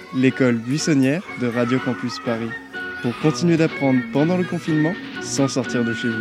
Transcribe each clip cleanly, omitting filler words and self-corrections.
l'école buissonnière de Radio Campus Paris, pour continuer d'apprendre pendant le confinement sans sortir de chez vous.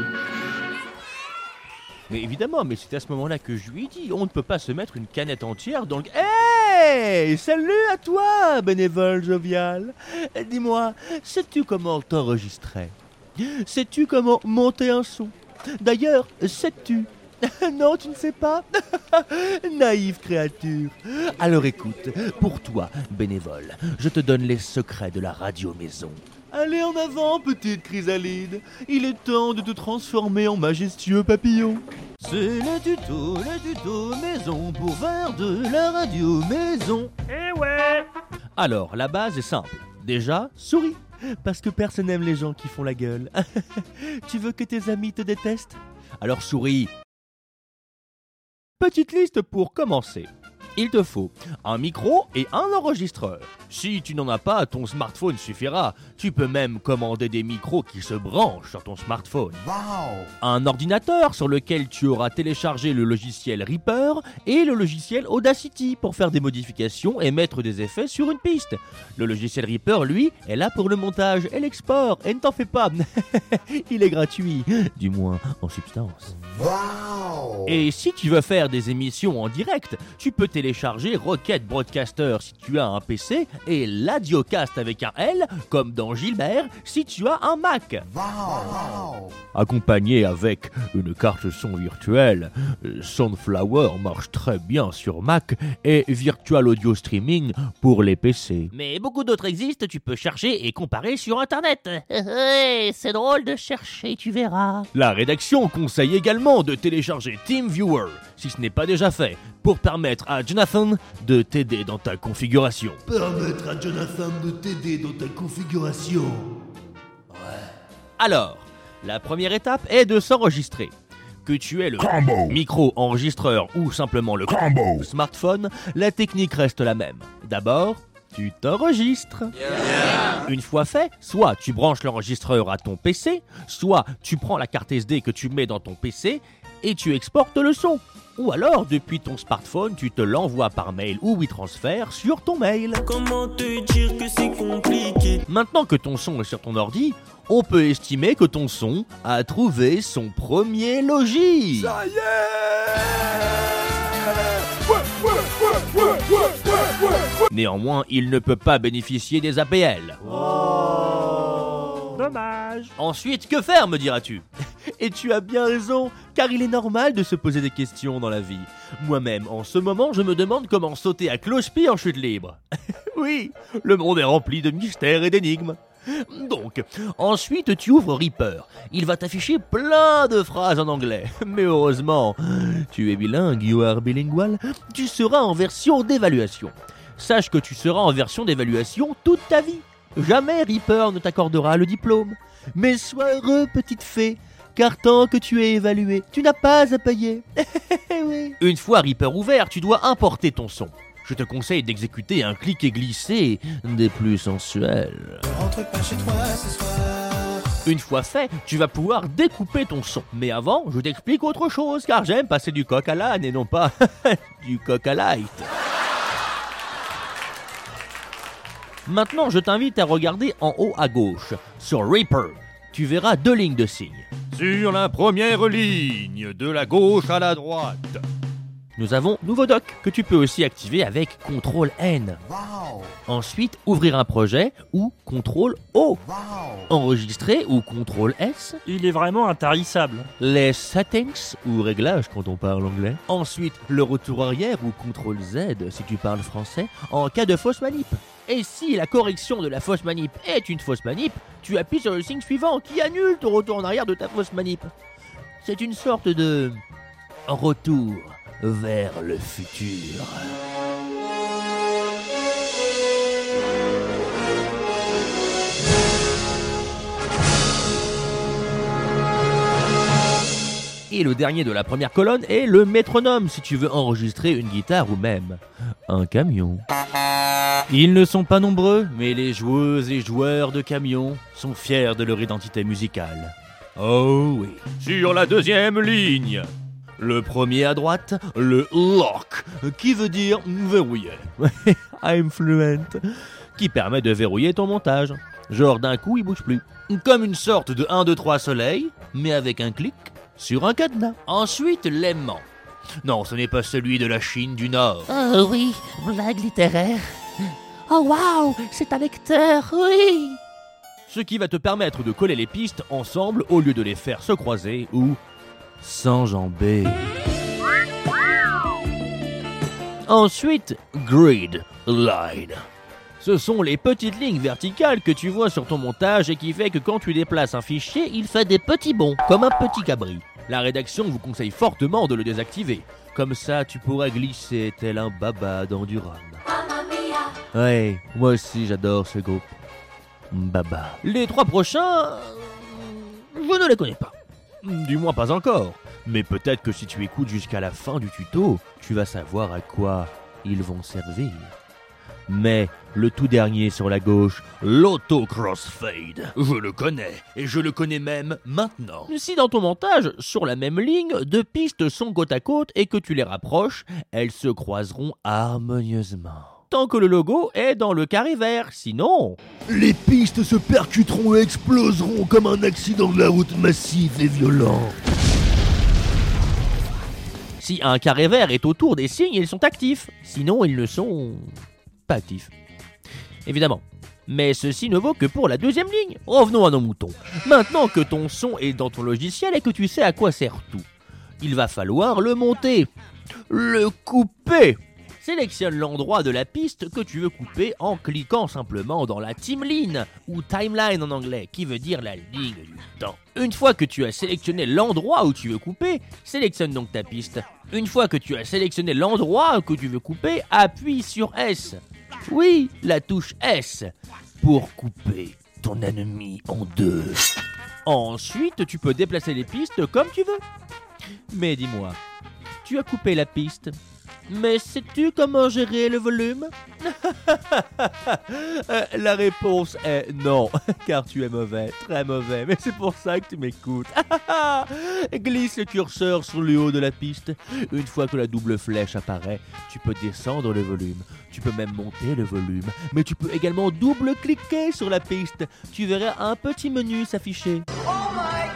Mais évidemment, mais c'est à ce moment-là que je lui ai dit, on ne peut pas se mettre une canette entière dans le... Hey, salut à toi, bénévole jovial. Dis-moi, sais-tu comment t'enregistrer? Sais-tu comment monter un son? D'ailleurs, sais-tu? Non, tu ne sais pas? Naïve créature. Alors écoute, pour toi, bénévole, je te donne les secrets de la radio maison. Allez en avant, petite chrysalide. Il est temps de te transformer en majestueux papillon. C'est le tuto maison pour faire de la radio maison. Eh ouais! Alors, la base est simple. Déjà, souris. Parce que personne n'aime les gens qui font la gueule. Tu veux que tes amis te détestent? Alors souris. Petite liste pour commencer. Il te faut un micro et un enregistreur. Si tu n'en as pas, ton smartphone suffira. Tu peux même commander des micros qui se branchent sur ton smartphone. Wow. Un ordinateur sur lequel tu auras téléchargé le logiciel Reaper et le logiciel Audacity pour faire des modifications et mettre des effets sur une piste. Le logiciel Reaper, lui, est là pour le montage et l'export. Et ne t'en fais pas, il est gratuit, du moins en substance. Wow. Et si tu veux faire des émissions en direct, tu peux télécharger Rocket Broadcaster si tu as un PC et l'Adiocast avec un L, comme dans Gilbert, si tu as un Mac. Wow. Accompagné avec une carte son virtuelle, Soundflower marche très bien sur Mac et Virtual Audio Streaming pour les PC. Mais beaucoup d'autres existent, tu peux chercher et comparer sur Internet. C'est drôle de chercher, tu verras. La rédaction conseille également de télécharger TeamViewer, si ce n'est pas déjà fait, pour permettre à Jonathan de t'aider dans ta configuration. Permettre à Jonathan de t'aider dans ta configuration. Alors, la première étape est de s'enregistrer. Que tu aies le micro-enregistreur ou simplement le smartphone, la technique reste la même. D'abord, tu t'enregistres. Une fois fait, soit tu branches l'enregistreur à ton PC, soit tu prends la carte SD que tu mets dans ton PC et tu exportes le son. Ou alors, depuis ton smartphone, tu te l'envoies par mail ou WeTransfer sur ton mail. Comment te dire que c'est compliqué? Maintenant que ton son est sur ton ordi, on peut estimer que ton son a trouvé son premier logis. Ça y est. Néanmoins, il ne peut pas bénéficier des APL. Dommage. Ensuite, que faire, me diras-tu? Et tu as bien raison, car il est normal de se poser des questions dans la vie. Moi-même, en ce moment, je me demande comment sauter à cloche-pied en chute libre. Oui, le monde est rempli de mystères et d'énigmes. Donc, ensuite tu ouvres Reaper. Il va t'afficher plein de phrases en anglais. Mais heureusement, tu es bilingue, you are bilingual, tu seras en version d'évaluation. Sache que tu seras en version d'évaluation toute ta vie. Jamais Reaper ne t'accordera le diplôme. Mais sois heureux, petite fée, car tant que tu es évalué, tu n'as pas à payer. Oui. Une fois Reaper ouvert, tu dois importer ton son. Je te conseille d'exécuter un clic et glisser des plus sensuels. Rentre pas chez toi ce soir. Une fois fait, tu vas pouvoir découper ton son. Mais avant, je t'explique autre chose, car j'aime passer du coq à l'âne et non pas du coq à light. Maintenant, je t'invite à regarder en haut à gauche, sur Reaper. Tu verras 2 lignes de signes. Sur la première ligne, de la gauche à la droite, nous avons Nouveau Doc, que tu peux aussi activer avec CTRL-N. Wow. Ensuite, ouvrir un projet ou CTRL-O. Wow. Enregistrer ou CTRL-S. Il est vraiment intarissable. Les settings ou réglages quand on parle anglais. Ensuite, le retour arrière ou CTRL-Z si tu parles français, en cas de fausse manip. Et si la correction de la fausse manip est une fausse manip, tu appuies sur le signe suivant qui annule ton retour en arrière de ta fausse manip. C'est une sorte de retour vers le futur. Et le dernier de la première colonne est le métronome si tu veux enregistrer une guitare ou même un camion. Ils ne sont pas nombreux, mais les joueuses et joueurs de camions sont fiers de leur identité musicale. Oh oui. Sur la deuxième ligne, le premier à droite, le lock, qui veut dire verrouillé. I'm fluent. qui permet de verrouiller ton montage. Genre d'un coup, il bouge plus. Comme une sorte de 1, 2, 3 soleil, mais avec un clic sur un cadenas. Ensuite, l'aimant. Non, ce n'est pas celui de la Chine du Nord. Oh oui, blague littéraire. Oh waouh, c'est un lecteur, oui. Ce qui va te permettre de coller les pistes ensemble au lieu de les faire se croiser ou s'enjamber. Ensuite, grid line. Ce sont les petites lignes verticales que tu vois sur ton montage et qui fait que quand tu déplaces un fichier, il fait des petits bonds, comme un petit cabri. La rédaction vous conseille fortement de le désactiver. Comme ça, tu pourras glisser tel un baba dans du rhum. Ouais, moi aussi j'adore ce groupe. Baba. Les 3 prochains, je ne les connais pas. Du moins pas encore. Mais peut-être que si tu écoutes jusqu'à la fin du tuto, tu vas savoir à quoi ils vont servir. Mais le tout dernier sur la gauche, l'auto-crossfade, je le connais, et je le connais même maintenant. Si dans ton montage, sur la même ligne, 2 pistes sont côte à côte et que tu les rapproches, elles se croiseront harmonieusement. Tant que le logo est dans le carré vert, sinon... Les pistes se percuteront et exploseront comme un accident de la route massif et violent. Si un carré vert est autour des signes, ils sont actifs. Sinon, ils ne sont pas actifs. Évidemment. Mais ceci ne vaut que pour la deuxième ligne. Revenons à nos moutons. Maintenant que ton son est dans ton logiciel et que tu sais à quoi sert tout, il va falloir le monter. Le couper. Sélectionne l'endroit de la piste que tu veux couper en cliquant simplement dans la timeline, ou timeline en anglais, qui veut dire la ligne du temps. Une fois que tu as sélectionné l'endroit où tu veux couper, sélectionne donc ta piste. Une fois que tu as sélectionné l'endroit que tu veux couper, appuie sur S. Oui, la touche S, pour couper ton ennemi en 2. Ensuite, tu peux déplacer les pistes comme tu veux. Mais dis-moi, tu as coupé la piste, mais sais-tu comment gérer le volume? La réponse est non, car tu es mauvais, très mauvais, mais c'est pour ça que tu m'écoutes. Glisse le curseur sur le haut de la piste. Une fois que la double flèche apparaît, tu peux descendre le volume. Tu peux même monter le volume, mais tu peux également double-cliquer sur la piste. Tu verras un petit menu s'afficher. Oh my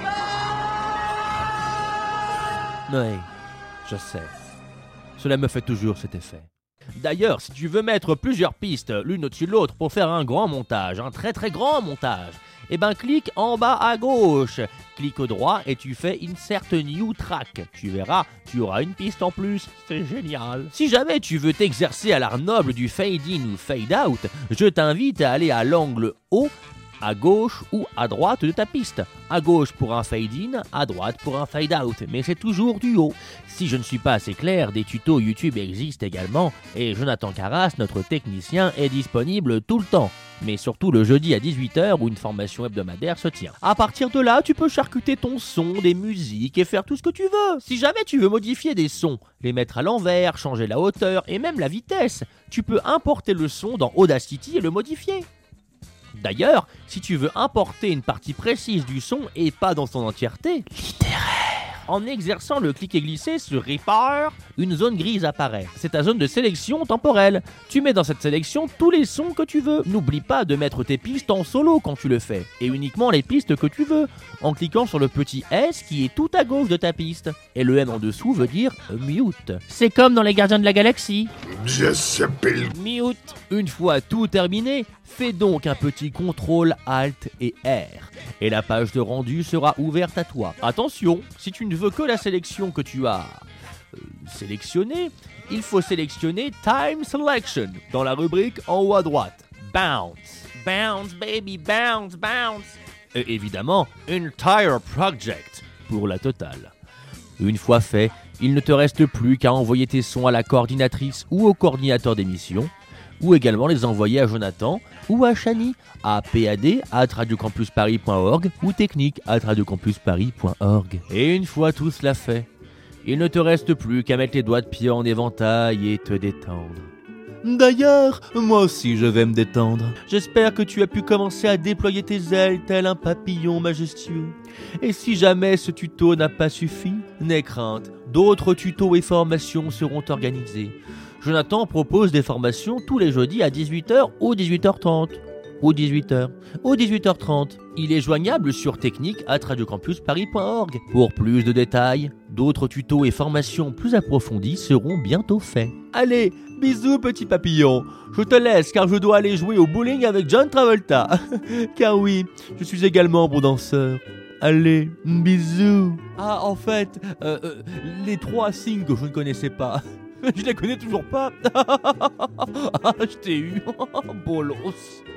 God! Oui, je sais. Cela me fait toujours cet effet. D'ailleurs, si tu veux mettre plusieurs pistes l'une au-dessus de l'autre pour faire un grand montage, un très très grand montage, eh ben clique en bas à gauche, clique au droit et tu fais Insert New Track. Tu verras, tu auras une piste en plus, c'est génial. Si jamais tu veux t'exercer à l'art noble du fade in ou fade out, je t'invite à aller à l'angle haut, à gauche ou à droite de ta piste. À gauche pour un fade-in, à droite pour un fade-out, mais c'est toujours du haut. Si je ne suis pas assez clair, des tutos YouTube existent également, et Jonathan Carras, notre technicien, est disponible tout le temps. Mais surtout le jeudi à 18h où une formation hebdomadaire se tient. À partir de là, tu peux charcuter ton son, des musiques et faire tout ce que tu veux. Si jamais tu veux modifier des sons, les mettre à l'envers, changer la hauteur et même la vitesse, tu peux importer le son dans Audacity et le modifier. D'ailleurs, si tu veux importer une partie précise du son et pas dans son entièreté, en exerçant le clic et glisser sur Reaper, une zone grise apparaît. C'est ta zone de sélection temporelle. Tu mets dans cette sélection tous les sons que tu veux. N'oublie pas de mettre tes pistes en solo quand tu le fais, et uniquement les pistes que tu veux, en cliquant sur le petit S qui est tout à gauche de ta piste. Et le M en dessous veut dire mute. C'est comme dans les Gardiens de la Galaxie. Ça s'appelle Mute. Une fois tout terminé, fais donc un petit CTRL ALT et R. Et la page de rendu sera ouverte à toi. Attention, si tu ne veux que la sélection que tu as sélectionnée, il faut sélectionner Time Selection dans la rubrique en haut à droite. Bounce. Bounce baby, bounce, bounce. Et évidemment, Entire Project pour la totale. Une fois fait, il ne te reste plus qu'à envoyer tes sons à la coordinatrice ou au coordinateur d'émission, ou également les envoyer à Jonathan ou à Chani à pad@radiocampusparis.org ou technique@radiocampusparis.org. Et une fois tout cela fait, il ne te reste plus qu'à mettre les doigts de pied en éventail et te détendre. D'ailleurs, moi aussi je vais me détendre. J'espère que tu as pu commencer à déployer tes ailes tel un papillon majestueux. Et si jamais ce tuto n'a pas suffi, n'aie crainte, d'autres tutos et formations seront organisés. Jonathan propose des formations tous les jeudis à 18h ou 18h30. Ou 18h. Ou 18h30. Il est joignable sur technique@radiocampusparis.org. Pour plus de détails, d'autres tutos et formations plus approfondies seront bientôt faits. Allez, bisous petit papillon. Je te laisse car je dois aller jouer au bowling avec John Travolta. Car oui, je suis également bon danseur. Allez, bisous. Ah, en fait, les 3 signes que je ne connaissais pas. Je les connais toujours pas. Ah, je t'ai eu. Bolos.